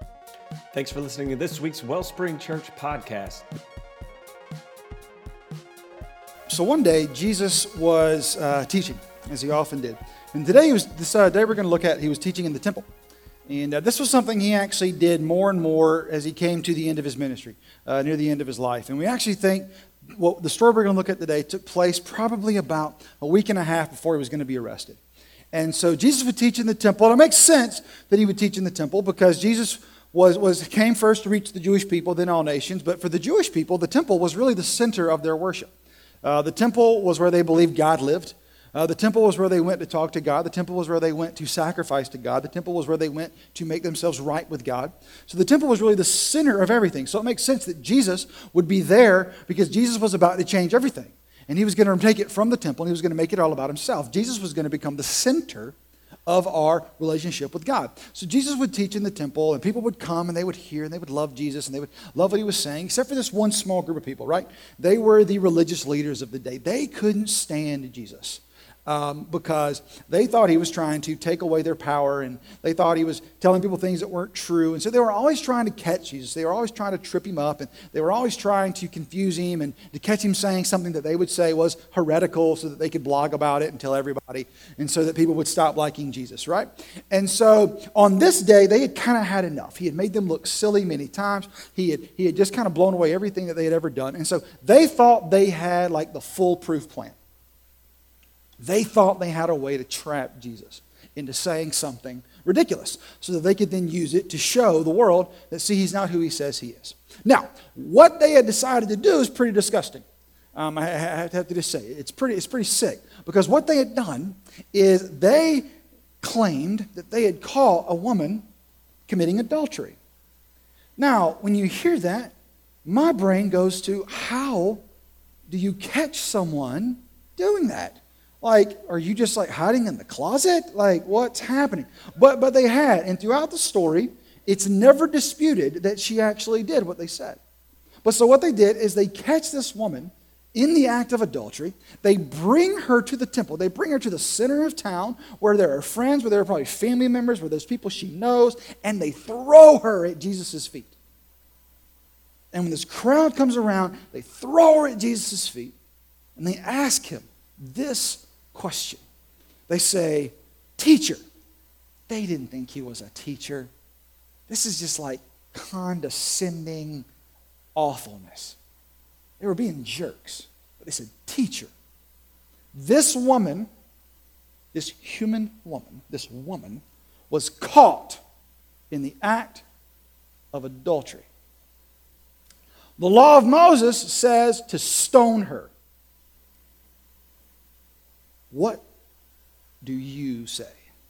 Thanks for listening to this week's Wellspring Church podcast. So one day, Jesus was teaching, as he often did. And today, this day we're going to look at, he was teaching in the temple. And this was something he actually did more and more as he came to the end of his ministry, near the end of his life. And we actually think the story we're going to look at today took place probably about a week and a half before he was going to be arrested. And so Jesus would teach in the temple. And it makes sense that he would teach in the temple because Jesus came first to reach the Jewish people, then all nations. But for the Jewish people, the temple was really the center of their worship. The temple was where they believed God lived. The temple was where they went to talk to God. The temple was where they went to sacrifice to God. The temple was where they went to make themselves right with God. So the temple was really the center of everything. So it makes sense that Jesus would be there because Jesus was about to change everything. And he was going to take it from the temple and he was going to make it all about himself. Jesus was going to become the center of our relationship with God. So Jesus would teach in the temple and people would come and they would hear and they would love Jesus and they would love what he was saying, except for this one small group of people, right? They were the religious leaders of the day. They couldn't stand Jesus. Because they thought he was trying to take away their power and they thought he was telling people things that weren't true. And so they were always trying to catch Jesus. They were always trying to trip him up and they were always trying to confuse him and to catch him saying something that they would say was heretical so that they could blog about it and tell everybody and so that people would stop liking Jesus, right? And so on this day, they had kind of had enough. He had made them look silly many times. He had just kind of blown away everything that they had ever done. And so they thought they had like the foolproof plan. They thought they had a way to trap Jesus into saying something ridiculous so that they could then use it to show the world that, see, he's not who he says he is. Now, what they had decided to do is pretty disgusting. I have to just say, it's pretty sick. Because what they had done is they claimed that they had caught a woman committing adultery. Now, when you hear that, my brain goes to, how do you catch someone doing that? Like, are you just like hiding in the closet? Like, what's happening? But they had, and throughout the story, it's never disputed that she actually did what they said. But so what they did is they catch this woman in the act of adultery. They bring her to the temple. They bring her to the center of town where there are friends, where there are probably family members, where there's people she knows, and they throw her at Jesus' feet. And when this crowd comes around, they throw her at Jesus' feet, and they ask him this question. They say, teacher. They didn't think he was a teacher. This is just like condescending awfulness. They were being jerks. But they said, teacher. This woman, this human woman, this woman was caught in the act of adultery. The law of Moses says to stone her. What do you say?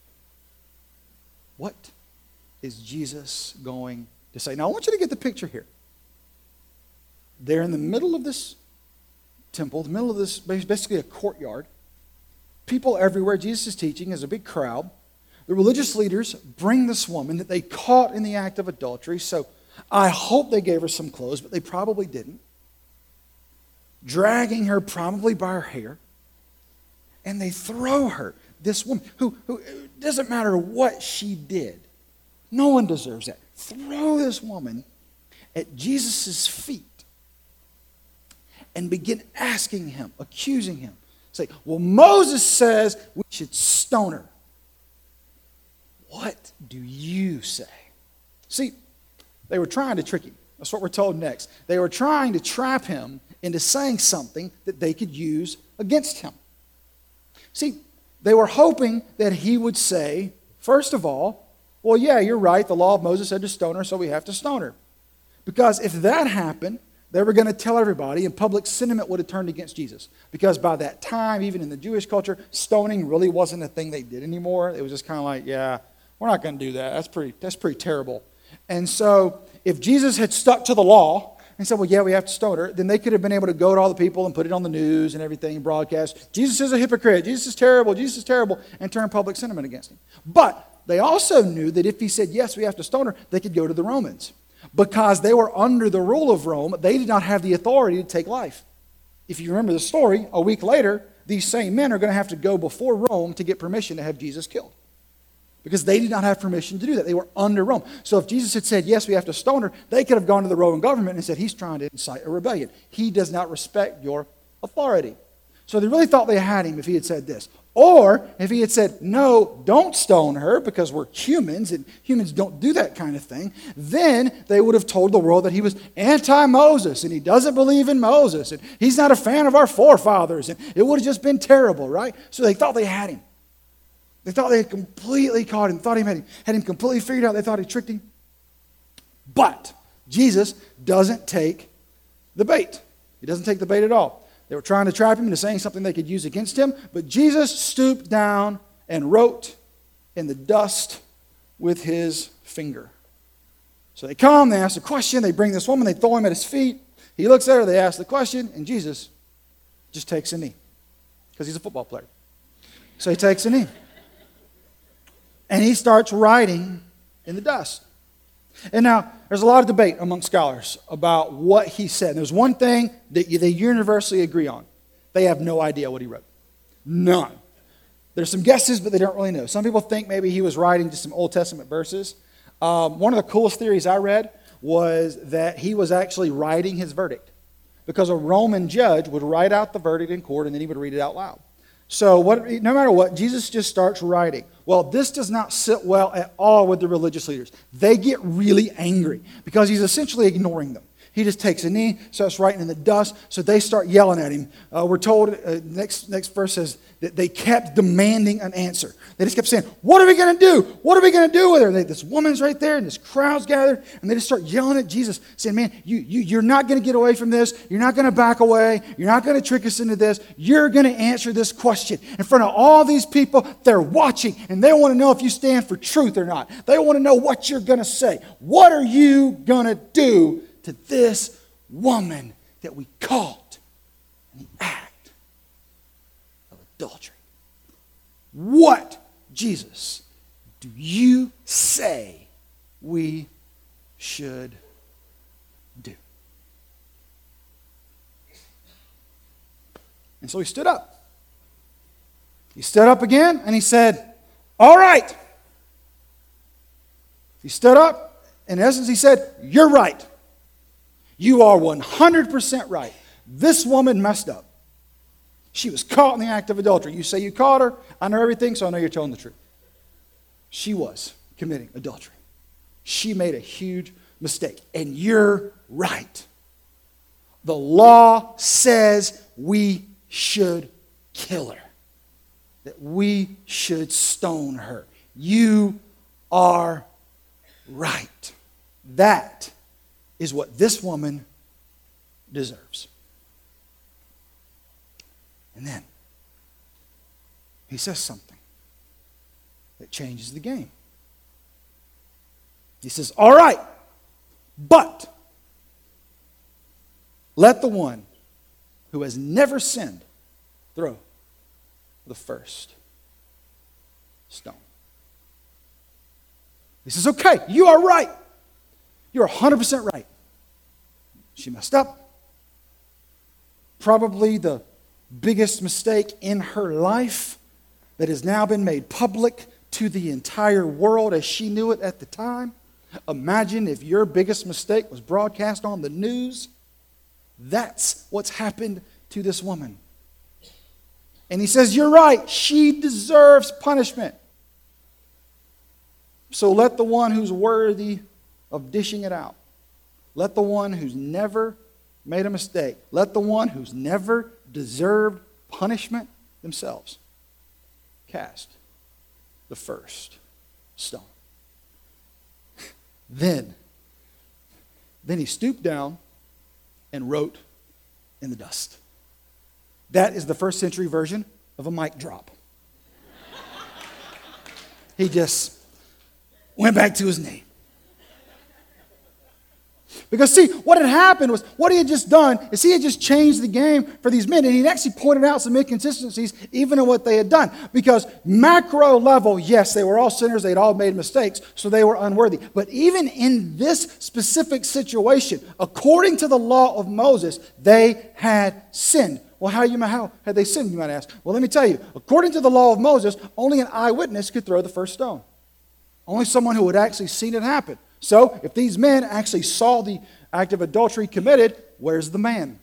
What is Jesus going to say? Now, I want you to get the picture here. They're in the middle of this temple, the middle of this, basically a courtyard. People everywhere. Jesus is teaching. There's a big crowd. The religious leaders bring this woman that they caught in the act of adultery. So I hope they gave her some clothes, but they probably didn't. Dragging her probably by her hair. And they throw her, this woman, who doesn't matter what she did. No one deserves that. Throw this woman at Jesus' feet and begin asking him, accusing him. Say, well, Moses says we should stone her. What do you say? See, they were trying to trick him. That's what we're told next. They were trying to trap him into saying something that they could use against him. See, they were hoping that he would say, first of all, well, yeah, you're right. The law of Moses said to stone her, so we have to stone her. Because if that happened, they were going to tell everybody, and public sentiment would have turned against Jesus. Because by that time, even in the Jewish culture, stoning really wasn't a thing they did anymore. It was just kind of like, yeah, we're not going to do that. That's pretty terrible. And so if Jesus had stuck to the law, and said, well, yeah, we have to stone her, then they could have been able to go to all the people and put it on the news and everything, broadcast, Jesus is a hypocrite, Jesus is terrible, and turn public sentiment against him. But they also knew that if he said, yes, we have to stone her, they could go to the Romans. Because they were under the rule of Rome, they did not have the authority to take life. If you remember the story, a week later, these same men are going to have to go before Rome to get permission to have Jesus killed. because they did not have permission to do that. They were under Rome. So if Jesus had said, yes, we have to stone her, they could have gone to the Roman government and said, he's trying to incite a rebellion. He does not respect your authority. So they really thought they had him if he had said this. Or if he had said, no, don't stone her because we're humans and humans don't do that kind of thing, then they would have told the world that he was anti-Moses and he doesn't believe in Moses and he's not a fan of our forefathers, and it would have just been terrible, right? So they thought they had him. They thought they had completely caught him, thought he had him completely figured out. They thought he tricked him. But Jesus doesn't take the bait. He doesn't take the bait at all. They were trying to trap him into saying something they could use against him, but Jesus stooped down and wrote in the dust with his finger. So they come, they ask a question, they bring this woman, they throw him at his feet. He looks at her, they ask the question, and Jesus just takes a knee because he's a football player. So he takes a knee. And he starts writing in the dust. And now, there's a lot of debate among scholars about what he said. And there's one thing that they universally agree on. They have no idea what he wrote. None. There's some guesses, but they don't really know. Some people think maybe he was writing just some Old Testament verses. One of the coolest theories I read was that he was actually writing his verdict, because a Roman judge would write out the verdict in court and then he would read it out loud. So no matter what, Jesus just starts writing. Well, this does not sit well at all with the religious leaders. They get really angry because he's essentially ignoring them. He just takes a knee, starts writing in the dust, so they start yelling at him. We're told, next verse says, that they kept demanding an answer. They just kept saying, what are we going to do? What are we going to do with her? This woman's right there, and this crowd's gathered, and they just start yelling at Jesus, saying, man, you're not going to get away from this. You're not going to back away. You're not going to trick us into this. You're going to answer this question. In front of all these people, they're watching, and they want to know if you stand for truth or not. They want to know what you're going to say. What are you going to do to this woman that we caught in the act of adultery? What, Jesus, do you say we should do? And so he stood up. He stood up again and he said, all right. He stood up. In essence, he said, you're right. You are 100% right. This woman messed up. She was caught in the act of adultery. You say you caught her. I know everything, so I know you're telling the truth. She was committing adultery. She made a huge mistake. And you're right. The law says we should kill her, that we should stone her. You are right. That is what this woman deserves. And then he says something that changes the game. He says, all right, but let the one who has never sinned throw the first stone. He says, okay, you are right. You're 100% right. She messed up. Probably the biggest mistake in her life that has now been made public to the entire world as she knew it at the time. Imagine if your biggest mistake was broadcast on the news. That's what's happened to this woman. And he says, you're right. She deserves punishment. So let the one who's worthy of dishing it out, let the one who's never made a mistake, let the one who's never deserved punishment themselves cast the first stone. Then he stooped down and wrote in the dust. That is the first century version of a mic drop. He just went back to his knee. Because see, what had happened was, what he had just done is he had just changed the game for these men, and he'd actually pointed out some inconsistencies even in what they had done. Because macro level, yes, they were all sinners, they'd all made mistakes, so they were unworthy. But even in this specific situation, according to the law of Moses, they had sinned. Well, how had they sinned, you might ask? Well, let me tell you. According to the law of Moses, only an eyewitness could throw the first stone. Only someone who had actually seen it happen. So, if these men actually saw the act of adultery committed, where's the man?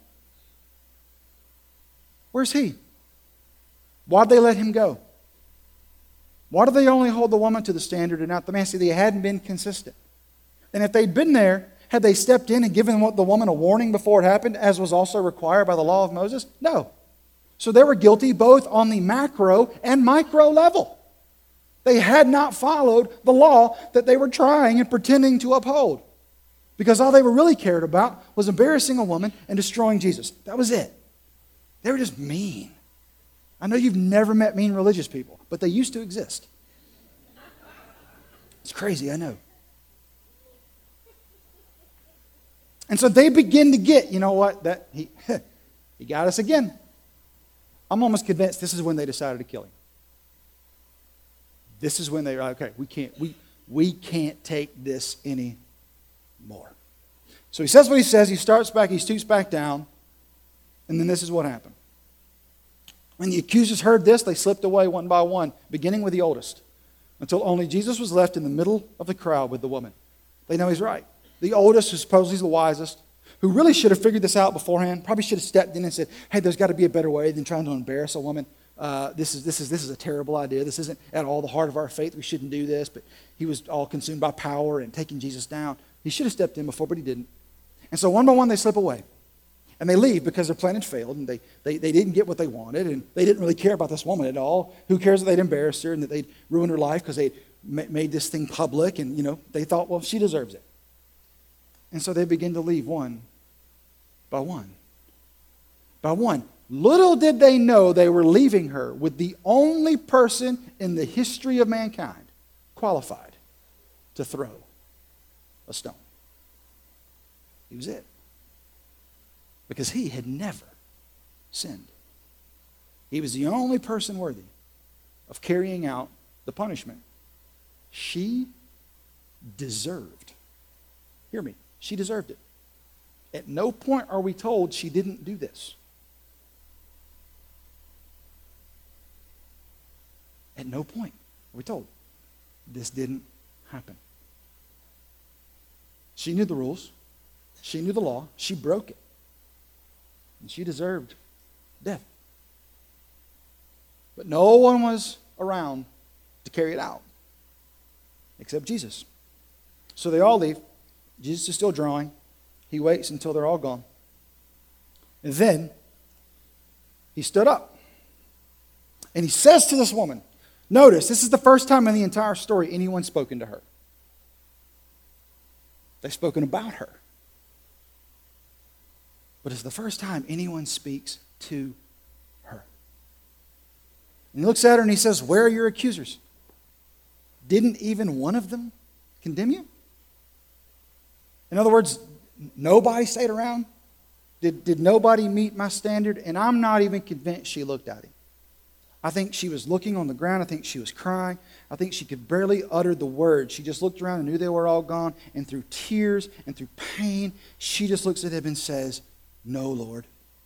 Where's he? Why'd they let him go? Why did they only hold the woman to the standard and not the man? See, they hadn't been consistent. And if they'd been there, had they stepped in and given the woman a warning before it happened, as was also required by the law of Moses? No. So they were guilty both on the macro and micro level. They had not followed the law that they were trying and pretending to uphold. Because all they were really cared about was embarrassing a woman and destroying Jesus. That was it. They were just mean. I know you've never met mean religious people, but they used to exist. It's crazy, I know. And so they begin to get, you know what, that he got us again. I'm almost convinced this is when they decided to kill him. This is when they were like, okay, we can't take this anymore. So he says what he says, he starts back, he stoops back down, and then this is what happened. When the accusers heard this, they slipped away one by one, beginning with the oldest, until only Jesus was left in the middle of the crowd with the woman. They know he's right. The oldest, who supposedly is the wisest, who really should have figured this out beforehand, probably should have stepped in and said, hey, there's got to be a better way than trying to embarrass a woman. This is a terrible idea. This isn't at all the heart of our faith. We shouldn't do this. But he was all consumed by power and taking Jesus down. He should have stepped in before, but he didn't. And so one by one they slip away. And they leave because their plan had failed, and they didn't get what they wanted, and they didn't really care about this woman at all. Who cares that they'd embarrassed her and that they'd ruined her life because they made this thing public, and they thought, well, she deserves it. And so they begin to leave one by one. By one. Little did they know they were leaving her with the only person in the history of mankind qualified to throw a stone. He was it. Because he had never sinned. He was the only person worthy of carrying out the punishment she deserved. Hear me. She deserved it. At no point are we told she didn't do this. At no point are we told this didn't happen. She knew the rules. She knew the law. She broke it. And she deserved death. But no one was around to carry it out except Jesus. So they all leave. Jesus is still drawing. He waits until they're all gone. And then he stood up. And he says to this woman, notice, this is the first time in the entire story anyone's spoken to her. They've spoken about her. But it's the first time anyone speaks to her. And he looks at her and he says, where are your accusers? Didn't even one of them condemn you? In other words, nobody stayed around? Did nobody meet my standard? And I'm not even convinced she looked at him. I think she was looking on the ground. I think she was crying. I think she could barely utter the words. She just looked around and knew they were all gone. And through tears and through pain, she just looks at him and says, no, Lord.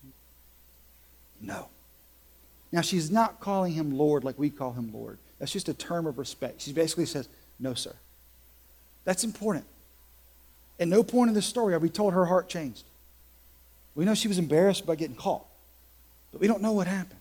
No. Now, she's not calling him Lord like we call him Lord. That's just a term of respect. She basically says, no, sir. That's important. At no point in this story are we told her heart changed. We know she was embarrassed by getting caught, but we don't know what happened.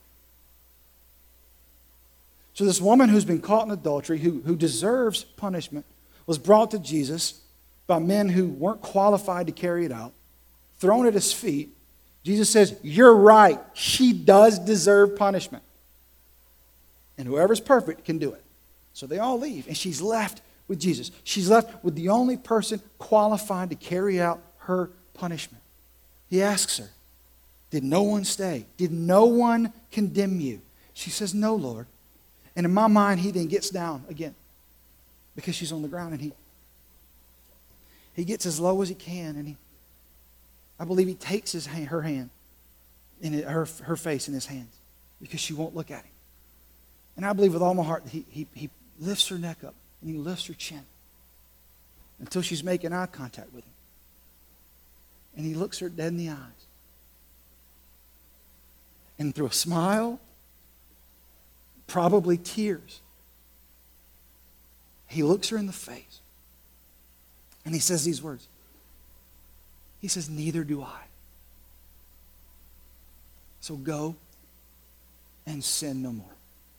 So this woman who's been caught in adultery, who deserves punishment, was brought to Jesus by men who weren't qualified to carry it out, thrown at his feet. Jesus says, you're right. She does deserve punishment. And whoever's perfect can do it. So they all leave, and she's left with Jesus. She's left with the only person qualified to carry out her punishment. He asks her, did no one stay? Did no one condemn you? She says, no, Lord. And in my mind, he then gets down again because she's on the ground, and he gets as low as he can, and I believe he takes her hand, and her face in his hands because she won't look at him. And I believe with all my heart that he lifts her neck up and he lifts her chin until she's making eye contact with him. And he looks her dead in the eyes. And through a smile, probably tears, He looks her in the face. And he says these words. He says, neither do I. So go and sin no more.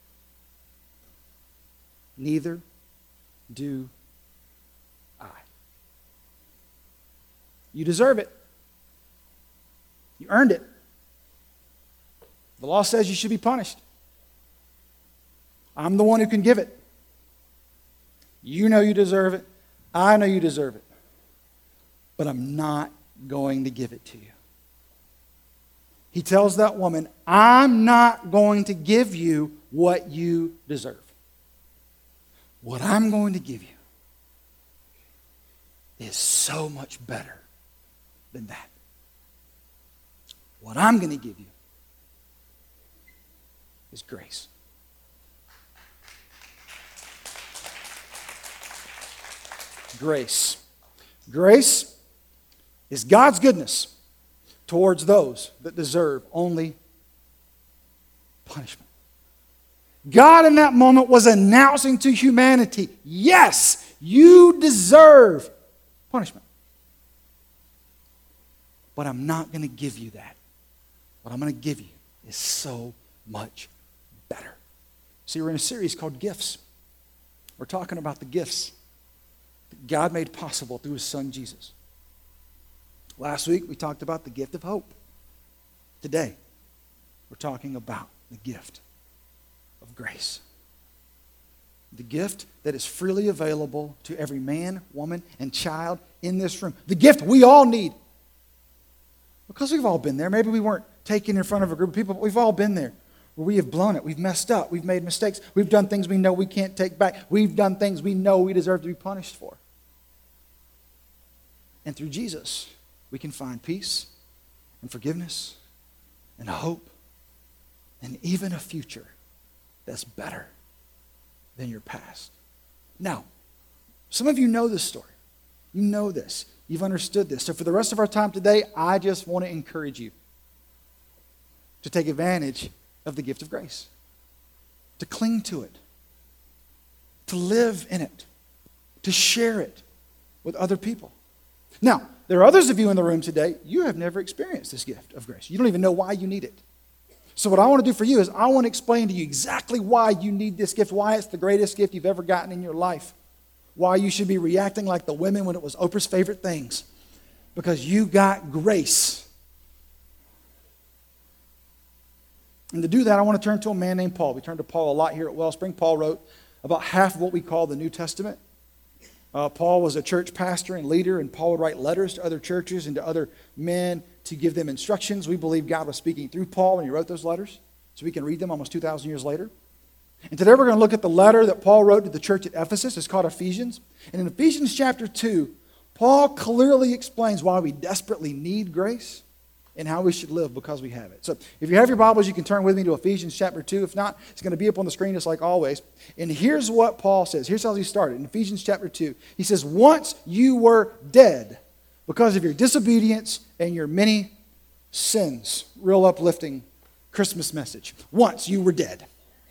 Neither do I. You deserve it. You earned it. The law says you should be punished. I'm the one who can give it. You know you deserve it. I know you deserve it. But I'm not going to give it to you. He tells that woman, I'm not going to give you what you deserve. What I'm going to give you is so much better than that. What I'm going to give you is grace. Grace. Grace is God's goodness towards those that deserve only punishment. God in that moment was announcing to humanity, yes, you deserve punishment. But I'm not going to give you that. What I'm going to give you is so much better. See, we're in a series called Gifts. We're talking about the gifts that God made possible through His Son, Jesus. Last week, we talked about the gift of hope. Today, we're talking about the gift of grace. The gift that is freely available to every man, woman, and child in this room. The gift we all need. Because we've all been there. Maybe we weren't taken in front of a group of people, but we've all been there. Where we have blown it. We've messed up. We've made mistakes. We've done things we know we can't take back. We've done things we know we deserve to be punished for. And through Jesus, we can find peace and forgiveness and hope and even a future that's better than your past. Now, some of you know this story. You know this. You've understood this. So for the rest of our time today, I just want to encourage you to take advantage of the gift of grace, to cling to it, to live in it, to share it with other people. Now, there are others of you in the room today, you have never experienced this gift of grace. You don't even know why you need it. So what I want to do for you is I want to explain to you exactly why you need this gift, why it's the greatest gift you've ever gotten in your life, why you should be reacting like the women when it was Oprah's favorite things, because you got grace. And to do that, I want to turn to a man named Paul. We turn to Paul a lot here at Wellspring. Paul wrote about half of what we call the New Testament. Paul was a church pastor and leader, and Paul would write letters to other churches and to other men to give them instructions. We believe God was speaking through Paul when he wrote those letters, so we can read them almost 2,000 years later. And today we're going to look at the letter that Paul wrote to the church at Ephesus. It's called Ephesians. And in Ephesians chapter 2, Paul clearly explains why we desperately need grace and how we should live because we have it. So if you have your Bibles, you can turn with me to Ephesians chapter 2. If not, it's going to be up on the screen just like always. And here's what Paul says. Here's how he started. In Ephesians chapter 2, he says, once you were dead because of your disobedience and your many sins. Real uplifting Christmas message. Once you were dead.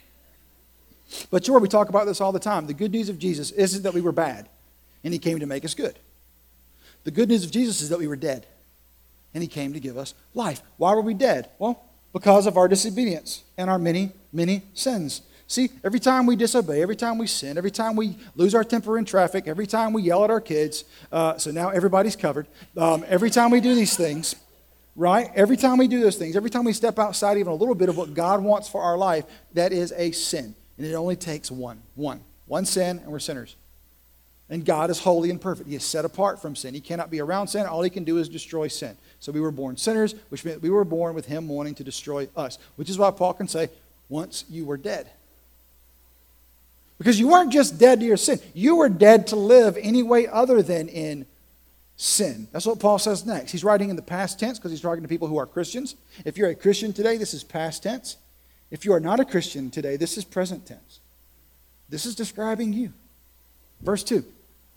But sure, we talk about this all the time. The good news of Jesus isn't that we were bad and He came to make us good. The good news of Jesus is that we were dead and He came to give us life. Why were we dead? Well, because of our disobedience and our many, many sins. See, every time we disobey, every time we sin, every time we lose our temper in traffic, every time we yell at our kids, so now everybody's covered. Every time we do these things, right? Every time we do those things, every time we step outside even a little bit of what God wants for our life, that is a sin. And it only takes one sin, and we're sinners. And God is holy and perfect. He is set apart from sin. He cannot be around sin. All He can do is destroy sin. So we were born sinners, which meant we were born with Him wanting to destroy us. Which is why Paul can say, once you were dead. Because you weren't just dead to your sin. You were dead to live any way other than in sin. That's what Paul says next. He's writing in the past tense because he's talking to people who are Christians. If you're a Christian today, this is past tense. If you are not a Christian today, this is present tense. This is describing you. Verse 2.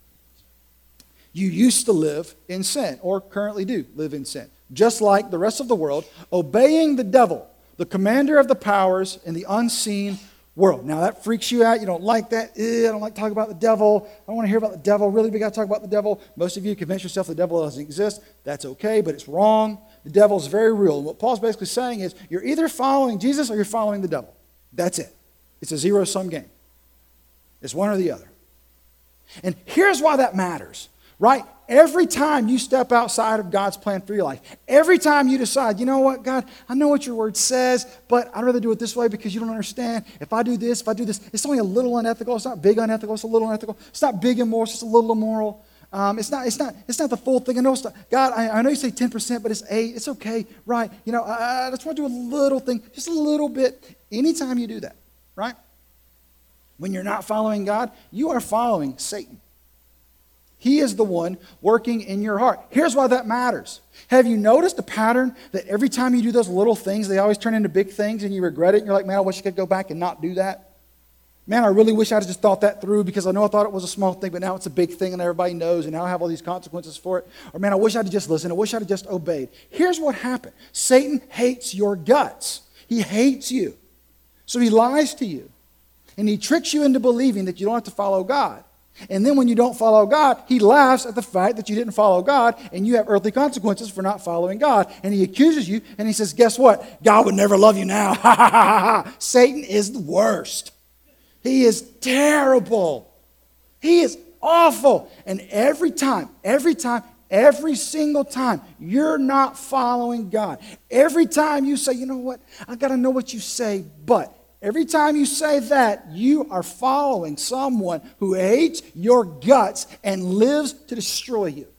You used to live in sin, or currently do live in sin, just like the rest of the world, obeying the devil, the commander of the powers in the unseen world. Now, that freaks you out. You don't like that. I don't like talking about the devil. I don't want to hear about the devil. Really, we got to talk about the devil. Most of you convince yourself the devil doesn't exist. That's okay, but it's wrong. The devil is very real. And what Paul's basically saying is you're either following Jesus or you're following the devil. That's it. It's a zero-sum game. It's one or the other. And here's why that matters, right? Every time you step outside of God's plan for your life, every time you decide, you know what, God, I know what your word says, but I'd rather do it this way because you don't understand. If I do this, it's only a little unethical. It's not big unethical. It's a little unethical. It's not big immoral. It's just a little immoral. It's not the full thing. I know it's not, God, I know you say 10%, but it's 8. It's okay, right? You know, I just want to do a little thing, just a little bit. Anytime you do that, right? When you're not following God, you are following Satan. He is the one working in your heart. Here's why that matters. Have you noticed a pattern that every time you do those little things, they always turn into big things and you regret it? And you're like, man, I wish I could go back and not do that. Man, I really wish I had just thought that through because I know I thought it was a small thing, but now it's a big thing and everybody knows and now I have all these consequences for it. Or man, I wish I had just listened. I wish I had just obeyed. Here's what happened. Satan hates your guts. He hates you. So he lies to you. And he tricks you into believing that you don't have to follow God. And then when you don't follow God, he laughs at the fact that you didn't follow God and you have earthly consequences for not following God. And he accuses you and he says, guess what? God would never love you now. Ha ha ha ha. Satan is the worst. He is terrible. He is awful. And every single time, you're not following God. Every time you say, you know what? I got to know what you say, but every time you say that, you are following someone who hates your guts and lives to destroy you.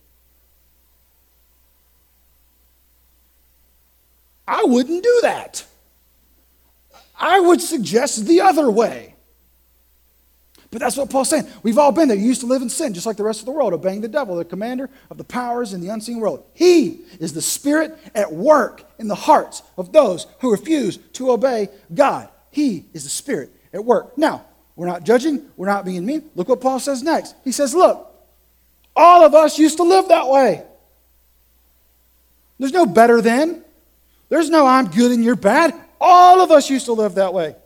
I wouldn't do that. I would suggest the other way. But that's what Paul's saying. We've all been there. You used to live in sin, just like the rest of the world, obeying the devil, the commander of the powers in the unseen world. He is the spirit at work in the hearts of those who refuse to obey God. He is the spirit at work. Now, we're not judging. We're not being mean. Look what Paul says next. He says, look, all of us used to live that way. There's no better than. There's no I'm good and you're bad. All of us used to live that way.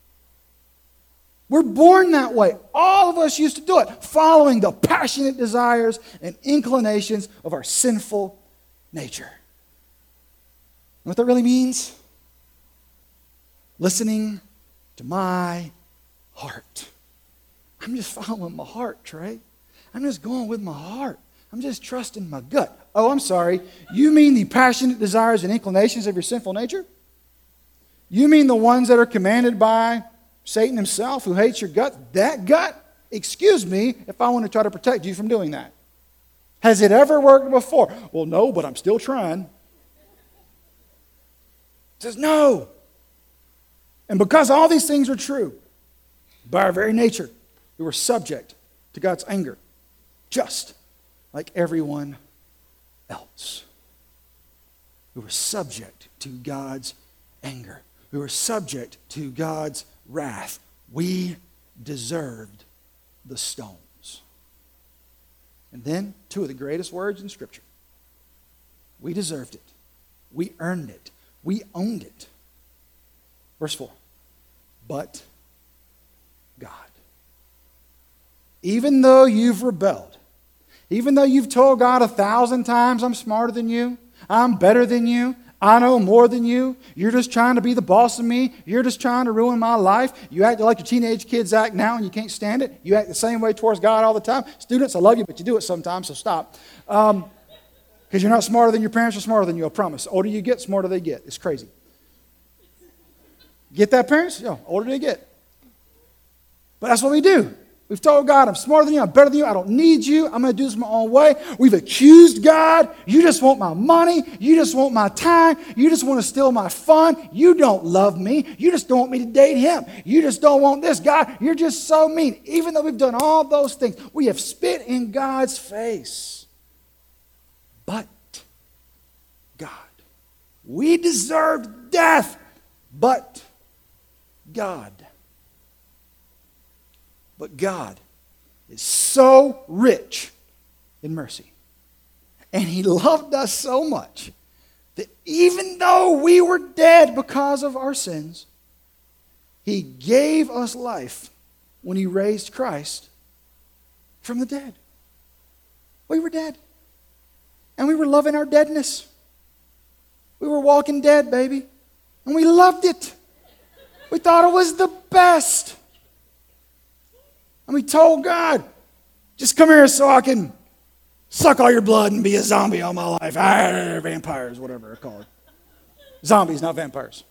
We're born that way. All of us used to do it, following the passionate desires and inclinations of our sinful nature. You know what that really means? Listening to my heart. I'm just following my heart, Trey. I'm just going with my heart. I'm just trusting my gut. Oh, I'm sorry. You mean the passionate desires and inclinations of your sinful nature? You mean the ones that are commanded by Satan himself, who hates your gut? That gut? Excuse me if I want to try to protect you from doing that. Has it ever worked before? Well, no, but I'm still trying. It says no. And because all these things are true, by our very nature, we were subject to God's anger, just like everyone else. We were subject to God's anger. We were subject to God's wrath. We deserved the stones. And then, two of the greatest words in Scripture. We deserved it. We earned it. We owned it. Verse 4. But God. Even though you've rebelled, even though you've told God 1,000 times, I'm smarter than you, I'm better than you, I know more than you, you're just trying to be the boss of me, you're just trying to ruin my life, you act like your teenage kids act now and you can't stand it, you act the same way towards God all the time. Students, I love you, but you do it sometimes, so stop. Because you're not smarter than your parents are smarter than you, I promise. The older you get, smarter they get. It's crazy. Get that, parents? Yeah, older they get. But that's what we do. We've told God, I'm smarter than you, I'm better than you, I don't need you, I'm going to do this my own way. We've accused God, you just want my money, you just want my time, you just want to steal my fun, you don't love me, you just don't want me to date him, you just don't want this. God, you're just so mean. Even though we've done all those things, we have spit in God's face. But God, we deserved death, but God. But God is so rich in mercy. And he loved us so much that even though we were dead because of our sins, He gave us life when He raised Christ from the dead. We were dead. And we were loving our deadness. We were walking dead, baby. And we loved it. We thought it was the best. And we told God, just come here so I can suck all your blood and be a zombie all my life. Vampires, whatever they're called. Zombies, not vampires.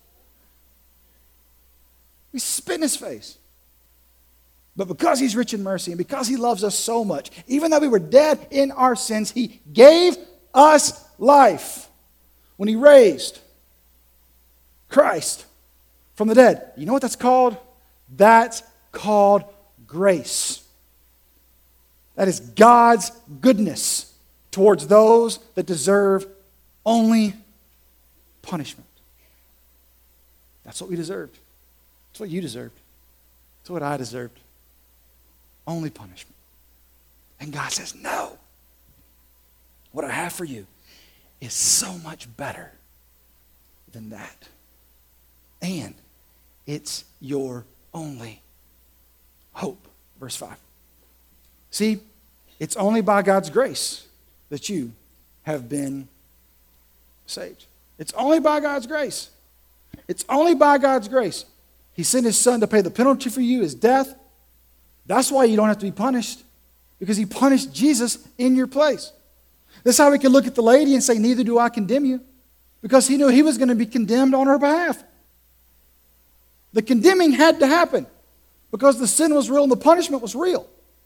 We spit in His face. But because He's rich in mercy and because He loves us so much, even though we were dead in our sins, He gave us life when He raised Christ from the dead. You know what that's called? That's called grace. That is God's goodness towards those that deserve only punishment. That's what we deserved. That's what you deserved. That's what I deserved. Only punishment. And God says, no. What I have for you is so much better than that. And it's your only hope. Verse 5. See, it's only by God's grace that you have been saved. It's only by God's grace. It's only by God's grace. He sent His Son to pay the penalty for you, His death. That's why you don't have to be punished, because He punished Jesus in your place. That's how we can look at the lady and say, neither do I condemn you, because He knew He was going to be condemned on her behalf. The condemning had to happen because the sin was real and the punishment was real.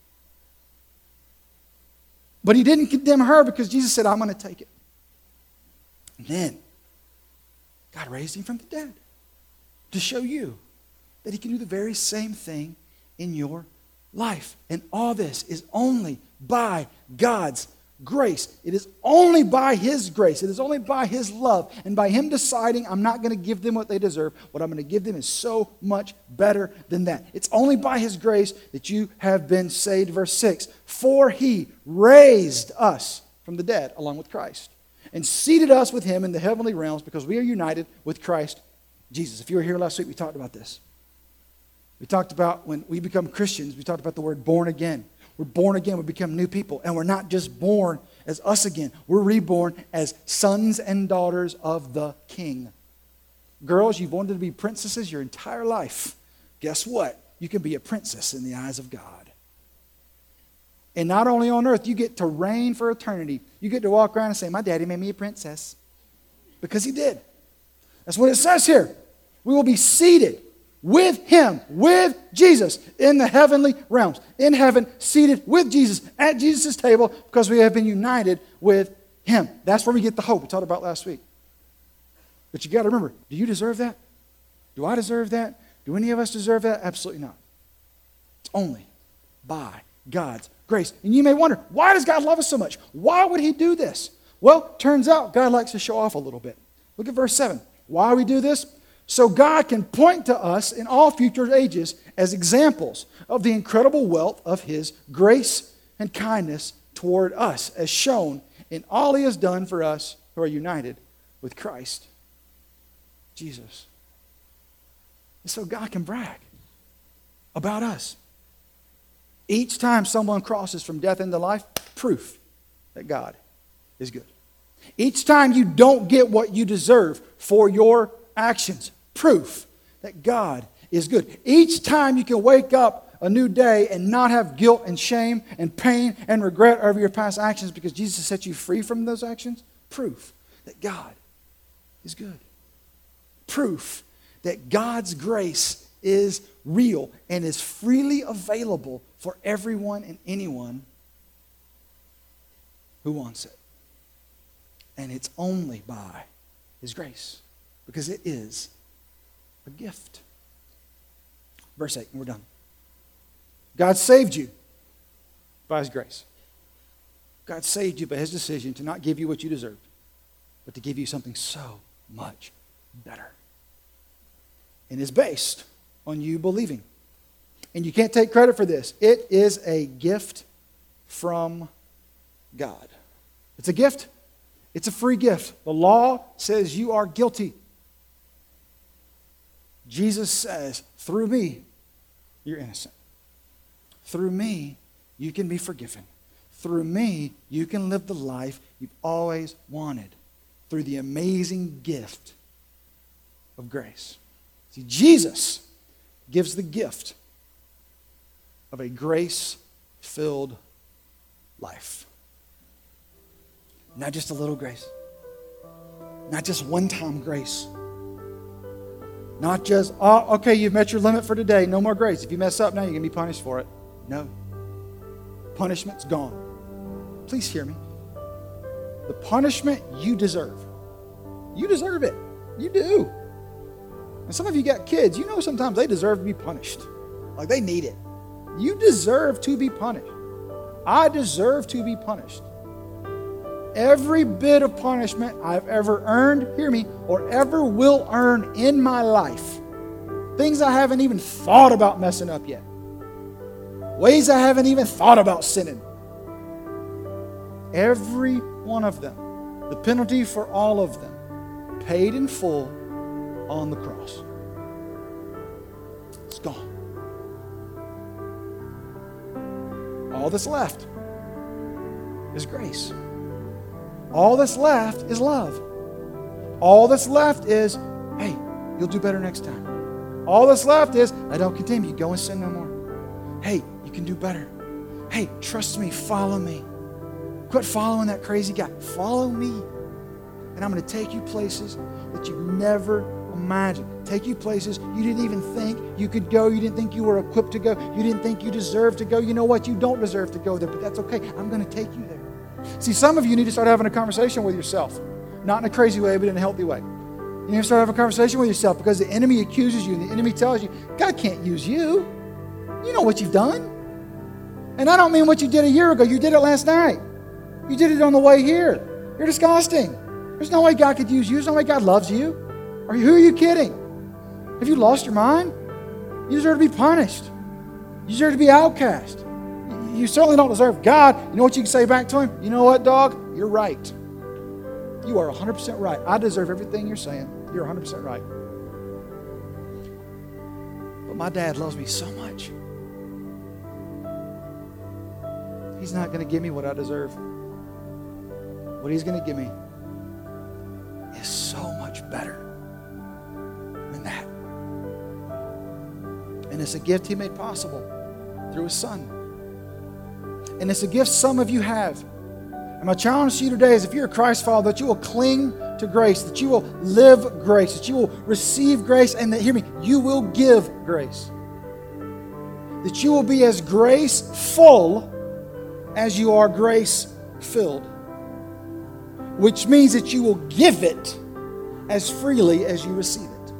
But He didn't condemn her because Jesus said, I'm going to take it. And then God raised Him from the dead to show you that He can do the very same thing in your life. And all this is only by God's grace. It is only by His grace. It is only by His love and by Him deciding, I'm not going to give them what they deserve. What I'm going to give them is so much better than that. It's only by His grace that you have been saved. Verse 6, for He raised us from the dead along with Christ and seated us with Him in the heavenly realms because we are united with Christ Jesus. If you were here last week, we talked about this. We talked about when we become Christians, we talked about the word born again. We're born again, we become new people. And we're not just born as us again. We're reborn as sons and daughters of the King. Girls, you've wanted to be princesses your entire life. Guess what? You can be a princess in the eyes of God. And not only on earth, you get to reign for eternity. You get to walk around and say, my daddy made me a princess. Because he did. That's what it says here. We will be seated with Him, with Jesus, in the heavenly realms. In heaven, seated with Jesus, at Jesus' table, because we have been united with Him. That's where we get the hope we talked about last week. But you got to remember, do you deserve that? Do I deserve that? Do any of us deserve that? Absolutely not. It's only by God's grace. And you may wonder, why does God love us so much? Why would He do this? Well, turns out God likes to show off a little bit. Look at verse 7. Why we do this? So God can point to us in all future ages as examples of the incredible wealth of His grace and kindness toward us, as shown in all He has done for us who are united with Christ Jesus. And so God can brag about us. Each time someone crosses from death into life, proof that God is good. Each time you don't get what you deserve for your actions, proof that God is good. Each time you can wake up a new day and not have guilt and shame and pain and regret over your past actions because Jesus has set you free from those actions, proof that God is good. Proof that God's grace is real and is freely available for everyone and anyone who wants it. And it's only by His grace, because it is a gift. Verse 8, and we're done. God saved you by His grace. God saved you by His decision to not give you what you deserved, but to give you something so much better. And it's based on you believing. And you can't take credit for this. It is a gift from God. It's a gift. It's a free gift. The law says you are guilty. Jesus says, through me, you're innocent. Through me, you can be forgiven. Through me, you can live the life you've always wanted through the amazing gift of grace. See, Jesus gives the gift of a grace-filled life. Not just a little grace. Not just one-time grace. Not just, oh, okay, you've met your limit for today. No more grace. If you mess up now, you're going to be punished for it. No. Punishment's gone. Please hear me. The punishment you deserve. You deserve it. You do. And some of you got kids. You know sometimes they deserve to be punished. Like they need it. You deserve to be punished. I deserve to be punished. Every bit of punishment I've ever earned, hear me, or ever will earn in my life, things I haven't even thought about messing up yet, ways I haven't even thought about sinning, every one of them, the penalty for all of them, paid in full on the cross. It's gone. All that's left is grace. All that's left is love. All that's left is, hey, you'll do better next time. All that's left is, I don't condemn you. Go and sin no more. Hey, you can do better. Hey, trust me. Follow me. Quit following that crazy guy. Follow me. And I'm going to take you places that you never imagined. Take you places you didn't even think you could go. You didn't think you were equipped to go. You didn't think you deserved to go. You know what? You don't deserve to go there, but that's okay. I'm going to take you there. See, some of you need to start having a conversation with yourself. Not in a crazy way, but in a healthy way. You need to start having a conversation with yourself because the enemy accuses you and the enemy tells you, God can't use you. You know what you've done. And I don't mean what you did a year ago. You did it last night. You did it on the way here. You're disgusting. There's no way God could use you. There's no way God loves you. Who are you kidding? Have you lost your mind? You deserve to be punished. You deserve to be outcast. You certainly don't deserve God. You know what you can say back to him? You know what, dog? You're right. You are 100% right. I deserve everything you're saying. You're 100% right. But my dad loves me so much. He's not going to give me what I deserve. What he's going to give me is so much better than that. And it's a gift he made possible through his son. And it's a gift some of you have. And my challenge to you today is if you're a Christ follower, that you will cling to grace, that you will live grace, that you will receive grace, and that, hear me, you will give grace. That you will be as graceful as you are grace-filled. Which means that you will give it as freely as you receive it.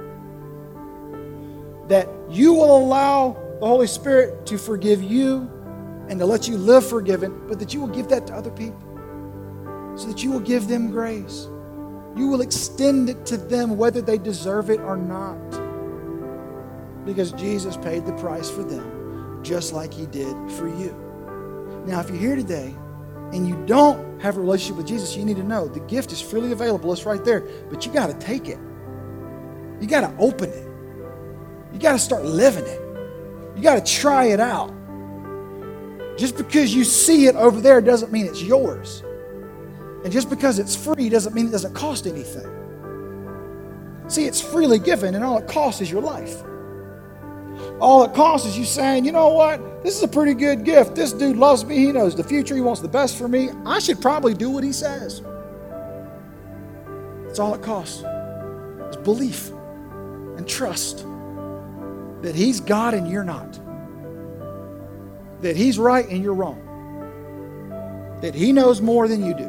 That you will allow the Holy Spirit to forgive you and to let you live forgiven, but that you will give that to other people so that you will give them grace. You will extend it to them whether they deserve it or not, because Jesus paid the price for them just like he did for you. Now, if you're here today and you don't have a relationship with Jesus, you need to know the gift is freely available. It's right there, but you got to take it. You got to open it. You got to start living it. You got to try it out. Just because you see it over there doesn't mean it's yours. And just because it's free doesn't mean it doesn't cost anything. See, it's freely given, and all it costs is your life. All it costs is you saying, you know what? This is a pretty good gift. This dude loves me. He knows the future. He wants the best for me. I should probably do what he says. That's all it costs. It's belief and trust that he's God and you're not. That he's right and you're wrong. That he knows more than you do.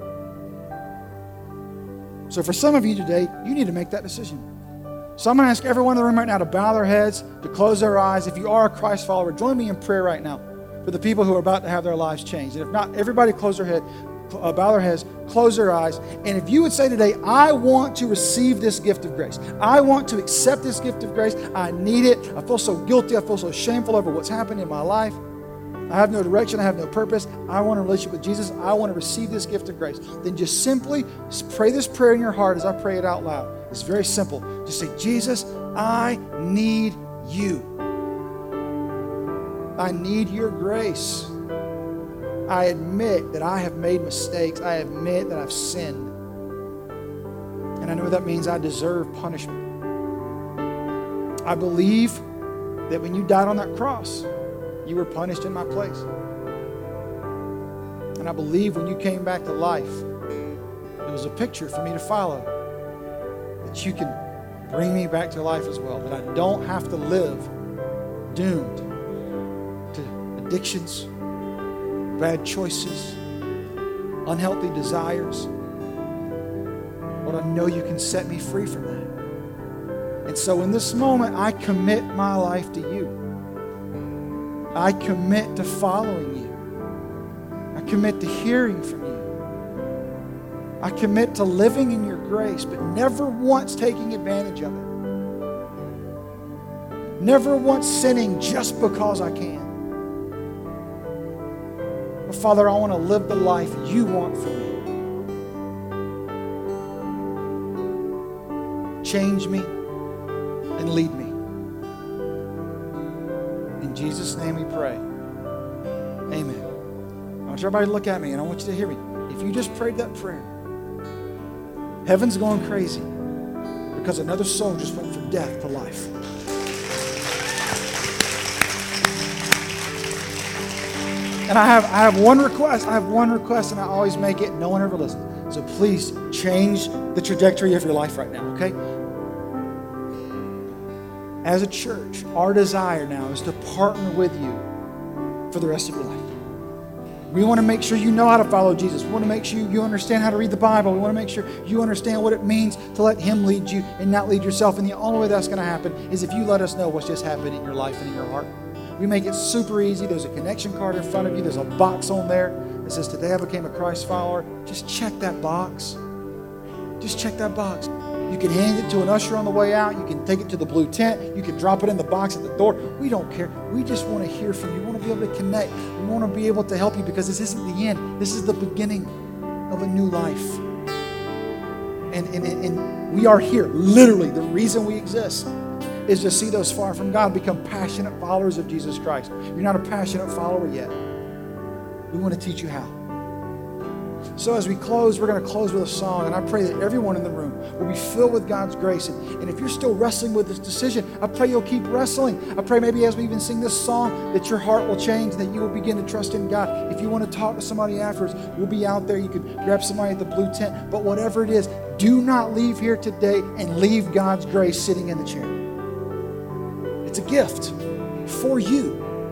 So for some of you today, you need to make that decision. So I'm going to ask everyone in the room right now to bow their heads, to close their eyes. If you are a Christ follower, join me in prayer right now for the people who are about to have their lives changed. And if not, everybody close their head, bow their heads, close their eyes. And if you would say today, I want to receive this gift of grace. I want to accept this gift of grace. I need it. I feel so guilty. I feel so shameful over what's happened in my life. I have no direction. I have no purpose. I want a relationship with Jesus. I want to receive this gift of grace. Then just simply pray this prayer in your heart as I pray it out loud. It's very simple. Just say, Jesus, I need you. I need your grace. I admit that I have made mistakes. I admit that I've sinned. And I know that means I deserve punishment. I believe that when you died on that cross, you were punished in my place. And I believe when you came back to life, it was a picture for me to follow. That you can bring me back to life as well. That I don't have to live doomed to addictions, bad choices, unhealthy desires. Lord, I know you can set me free from that. And so in this moment, I commit my life to you. I commit to following you. I commit to hearing from you. I commit to living in your grace, but never once taking advantage of it. Never once sinning just because I can. But Father, I want to live the life you want for me. Change me and lead me. In Jesus' name we pray. Amen. I want everybody to look at me and I want you to hear me. If you just prayed that prayer, heaven's going crazy because another soul just went from death to life. And I have one request. I have one request, and I always make it. No one ever listens. So please change the trajectory of your life right now, okay? As a church, our desire now is to partner with you for the rest of your life. We want to make sure you know how to follow Jesus. We want to make sure you understand how to read the Bible. We want to make sure you understand what it means to let Him lead you and not lead yourself. And the only way that's going to happen is if you let us know what's just happened in your life and in your heart. We make it super easy. There's a connection card in front of you. There's a box on there that says, today I became a Christ follower. Just check that box. Just check that box. You can hand it to an usher on the way out. You can take it to the blue tent. You can drop it in the box at the door. We don't care. We just want to hear from you. We want to be able to connect. We want to be able to help you because this isn't the end. This is the beginning of a new life. And we are here. Literally, the reason we exist is to see those far from God become passionate followers of Jesus Christ. You're not a passionate follower yet. We want to teach you how. So as we close, we're going to close with a song, and I pray that everyone in the room will be filled with God's grace. And if you're still wrestling with this decision, I pray you'll keep wrestling. I pray maybe as we even sing this song that your heart will change, that you will begin to trust in God. If you want to talk to somebody afterwards, we'll be out there. You can grab somebody at the blue tent. But whatever it is, do not leave here today and leave God's grace sitting in the chair. It's a gift for you.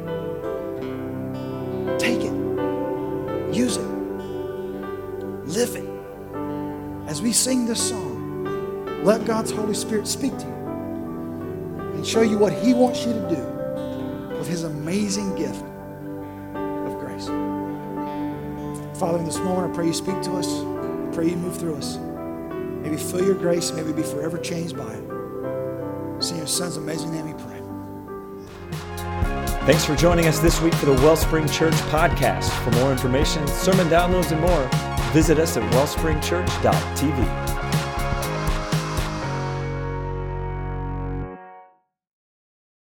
Take it. Use it. Live it. As we sing this song, let God's Holy Spirit speak to you and show you what He wants you to do with His amazing gift of grace. Father, in this moment, I pray you speak to us. I pray you move through us. May we feel your grace. May we be forever changed by it. It's in your Son's amazing name we pray. Thanks for joining us this week for the Wellspring Church podcast. For more information, sermon downloads, and more, visit us at wellspringchurch.tv.